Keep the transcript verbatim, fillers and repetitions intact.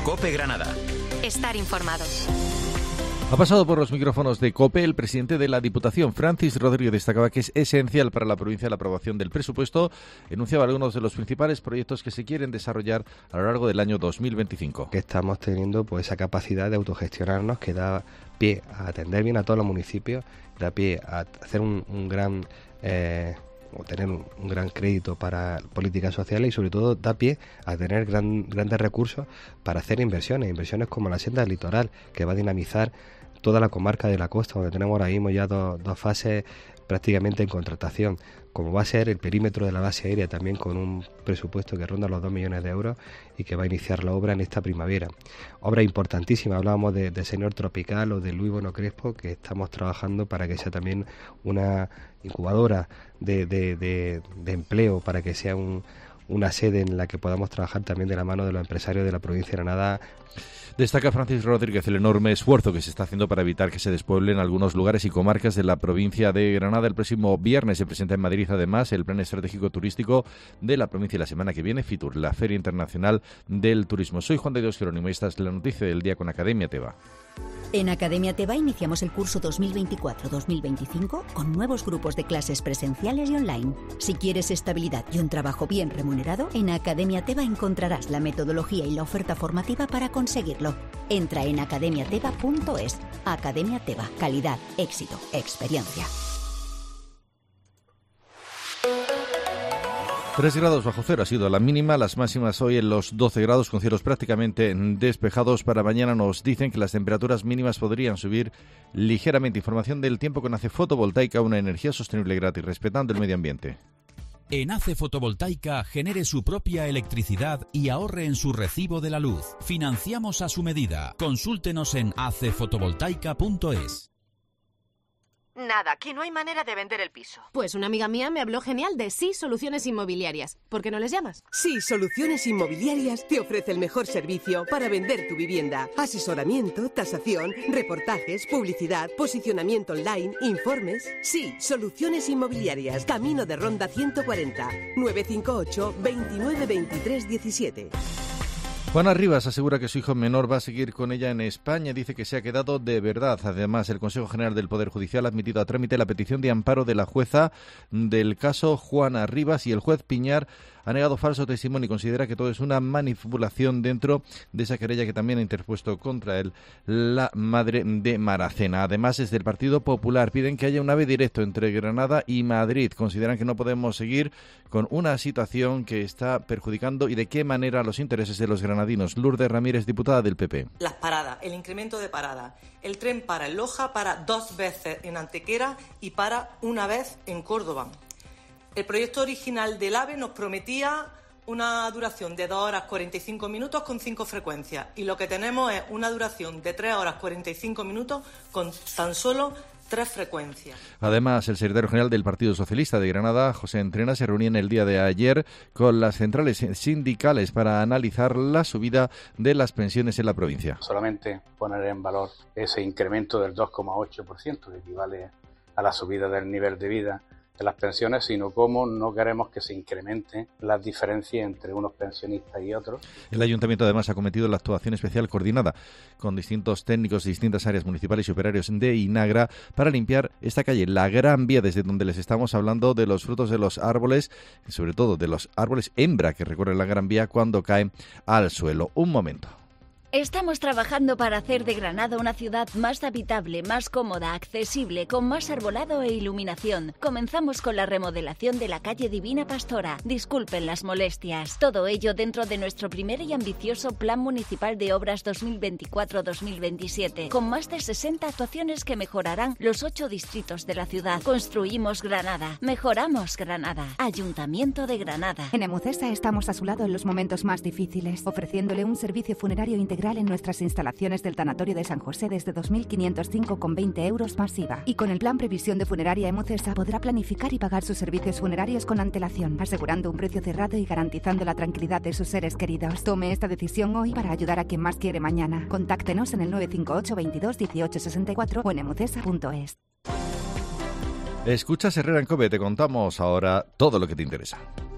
COPE Granada. Estar informado. Ha pasado por los micrófonos de COPE el presidente de la Diputación, Francis Rodríguez, destacaba que es esencial para la provincia la aprobación del presupuesto. Enunciaba algunos de los principales proyectos que se quieren desarrollar a lo largo del año dos mil veinticinco. Que estamos teniendo pues esa capacidad de autogestionarnos que da pie a atender bien a todos los municipios, da pie a hacer un, un gran... Eh, o tener un, un gran crédito para políticas sociales y sobre todo da pie a tener gran, grandes recursos para hacer inversiones, inversiones como la senda litoral, que va a dinamizar toda la comarca de la costa, donde tenemos ahora mismo ya dos, dos fases prácticamente en contratación, como va a ser el perímetro de la base aérea, también con un presupuesto que ronda los dos millones de euros y que va a iniciar la obra en esta primavera. Obra importantísima, hablábamos de, de Señor Tropical o de Luis Bueno Crespo, que estamos trabajando para que sea también una incubadora de, de, de, de empleo, para que sea un, una sede en la que podamos trabajar también de la mano de los empresarios de la provincia de Granada. Destaca Francis Rodríguez el enorme esfuerzo que se está haciendo para evitar que se despueblen algunos lugares y comarcas de la provincia de Granada. El próximo viernes se presenta en Madrid, además, el Plan Estratégico Turístico de la provincia y la semana que viene, FITUR, la Feria Internacional del Turismo. Soy Juan de Dios Jerónimo y esta es la noticia del día con Academia Teba. En Academia Teba iniciamos el curso dos mil veinticuatro dos mil veinticinco con nuevos grupos de clases presenciales y online. Si quieres estabilidad y un trabajo bien remunerado, en Academia Teba encontrarás la metodología y la oferta formativa para conseguirlo. Entra en academia teba punto es. Academia Teba, calidad, éxito, experiencia. tres grados bajo cero ha sido la mínima, las máximas hoy en los doce grados con cielos prácticamente despejados. Para mañana nos dicen que las temperaturas mínimas podrían subir ligeramente. Información del tiempo con A C E Fotovoltaica, una energía sostenible y gratis, respetando el medio ambiente. En A C E Fotovoltaica genere su propia electricidad y ahorre en su recibo de la luz. Financiamos a su medida. Consúltenos en a c e fotovoltaica punto es. Nada, que no hay manera de vender el piso. Pues una amiga mía me habló genial de Sí Soluciones Inmobiliarias. ¿Por qué no les llamas? Sí Soluciones Inmobiliarias te ofrece el mejor servicio para vender tu vivienda. Asesoramiento, tasación, reportajes, publicidad, posicionamiento online, informes. Sí Soluciones Inmobiliarias. Camino de Ronda ciento cuarenta. nueve cinco ocho, veintinueve veintitrés diecisiete. Juana Rivas asegura que su hijo menor va a seguir con ella en España. Dice que se ha quedado de verdad. Además, el Consejo General del Poder Judicial ha admitido a trámite la petición de amparo de la jueza del caso Juana Rivas y el juez Piñar ha negado falso testimonio y considera que todo es una manipulación dentro de esa querella que también ha interpuesto contra él la madre de Maracena. Además, desde el Partido Popular piden que haya un AVE directo entre Granada y Madrid. Consideran que no podemos seguir con una situación que está perjudicando y de qué manera los intereses de los granadinos. Lourdes Ramírez, diputada del P P. Las paradas, el incremento de paradas. El tren para en Loja, para dos veces en Antequera y para una vez en Córdoba. El proyecto original del AVE nos prometía una duración de dos horas cuarenta y cinco minutos con cinco frecuencias y lo que tenemos es una duración de tres horas cuarenta y cinco minutos con tan solo tres frecuencias. Además, el secretario general del Partido Socialista de Granada, José Entrena, se reunía en el día de ayer con las centrales sindicales para analizar la subida de las pensiones en la provincia. Solamente poner en valor ese incremento del dos coma ocho por ciento que equivale a la subida del nivel de vida de las pensiones, sino cómo no queremos que se incrementen las diferencias entre unos pensionistas y otros. El Ayuntamiento además ha cometido la actuación especial coordinada con distintos técnicos de distintas áreas municipales y operarios de Inagra para limpiar esta calle, la Gran Vía, desde donde les estamos hablando de los frutos de los árboles, sobre todo de los árboles hembra que recorren la Gran Vía cuando caen al suelo. Un momento. Estamos trabajando para hacer de Granada una ciudad más habitable, más cómoda, accesible, con más arbolado e iluminación. Comenzamos con la remodelación de la calle Divina Pastora. Disculpen las molestias. Todo ello dentro de nuestro primer y ambicioso Plan Municipal de Obras dos mil veinticuatro dos mil veintisiete, con más de sesenta actuaciones que mejorarán los ocho distritos de la ciudad. Construimos Granada. Mejoramos Granada. Ayuntamiento de Granada. En Emutesa estamos a su lado en los momentos más difíciles, ofreciéndole un servicio funerario integral en nuestras instalaciones del Tanatorio de San José desde dos mil quinientos cinco con veinte euros más I V A. Y con el plan Previsión de Funeraria Emutesa podrá planificar y pagar sus servicios funerarios con antelación, asegurando un precio cerrado y garantizando la tranquilidad de sus seres queridos. Tome esta decisión hoy para ayudar a quien más quiere mañana. Contáctenos en el nueve cinco ocho veintidós dieciocho sesenta y cuatro o en emutesa punto es. Escuchas Herrera en COPE, te contamos ahora todo lo que te interesa.